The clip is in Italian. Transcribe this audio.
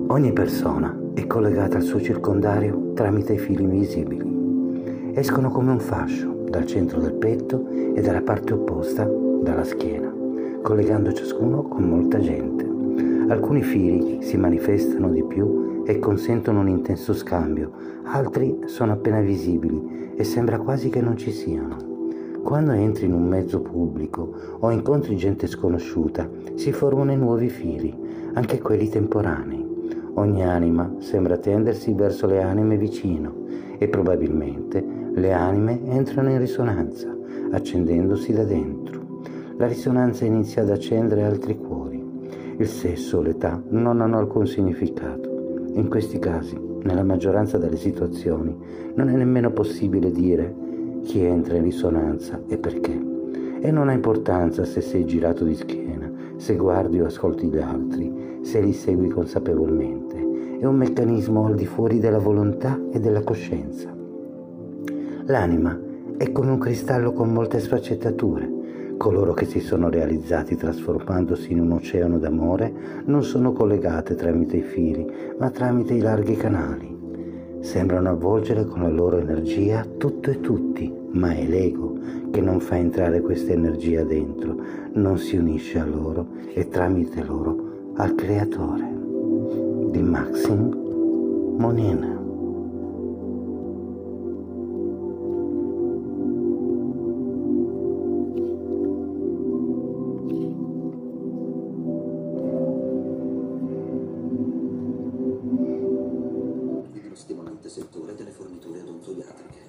Ogni persona è collegata al suo circondario tramite i fili invisibili. Escono come un fascio dal centro del petto e dalla parte opposta dalla schiena, collegando ciascuno con molta gente. Alcuni fili si manifestano di più e consentono un intenso scambio, altri sono appena visibili e sembra quasi che non ci siano. Quando entri in un mezzo pubblico o incontri gente sconosciuta, si formano nuovi fili, anche quelli temporanei. Ogni anima sembra tendersi verso le anime vicino e probabilmente le anime entrano in risonanza, accendendosi da dentro. La risonanza inizia ad accendere altri cuori. Il sesso o l'età non hanno alcun significato. In questi casi, nella maggioranza delle situazioni, non è nemmeno possibile dire chi entra in risonanza e perché. E non ha importanza se sei girato di schiena, se guardi o ascolti gli altri, se li segui consapevolmente. È un meccanismo al di fuori della volontà e della coscienza. L'anima è come un cristallo con molte sfaccettature. Coloro che si sono realizzati trasformandosi in un oceano d'amore non sono collegate tramite i fili, ma tramite i larghi canali. Sembrano avvolgere con la loro energia tutto e tutti, ma è l'ego che non fa entrare questa energia dentro, non si unisce a loro e tramite loro al Creatore. Di Maxim Monin. Di uno stimolante settore delle forniture odontoiatriche.